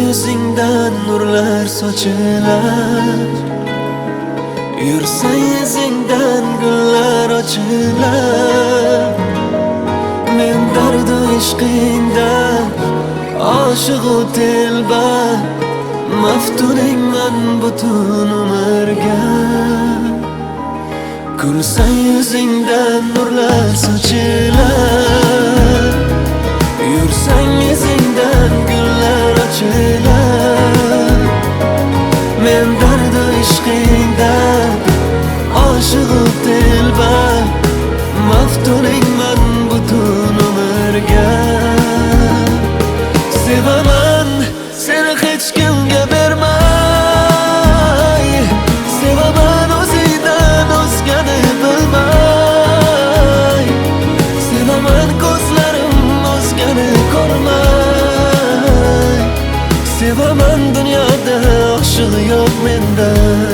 yuzingdan nurlar sochilar, yursang izingdan gullar ochilar. Men dardu ishqingdan oshiqu telba, maftuningman butun umrga. Kulsang yuzingdan nurlar sochilar, yursang izingdan gullar ochilar. Men dardu ishqingdan oshiqu telba, maftuningman butun umrga. Sevaman seni hech kimga bermay, sevaman o'zingdan o'zgani bilmay, sevaman ko'zlarim o'zgani ko'rmay, sevaman dunyoda oshiq yo'q menda.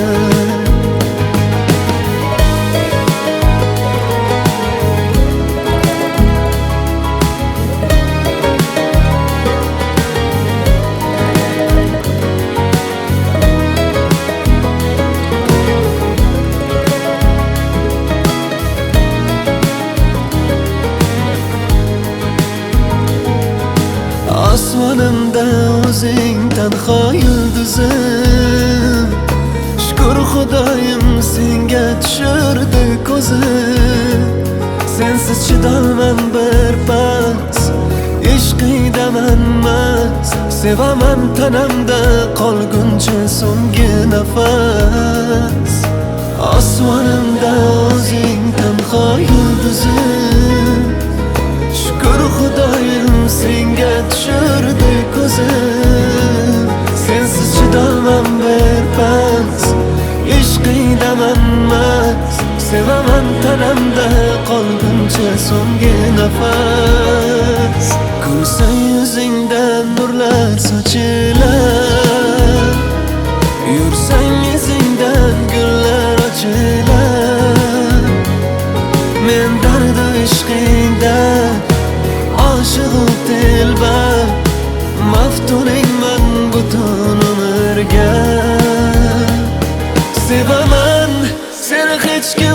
Osmonimda o'zing tanho yulduzim, shukr Xudoyim senga tushirdi ko'zim. Sensiz chidolman bir pas, ishqingdaman mast, sevaman tanamda qolguncha so'nggi nafas. Osmonimda o'zing tanho yulduzim, shukr Xudoyim senga tushirdi ko'zim. Sensiz chidolman bir pas, ishqingdaman mast, sevaman tanamda qolguncha so'nggi nafas. Kulsang yuzingdan nurlar sochilar, yursang izingdan gullar ochilar. Men dardu ishqingdan oshiqu telba, maftuningman butun umrga. Sevaman seni hech kim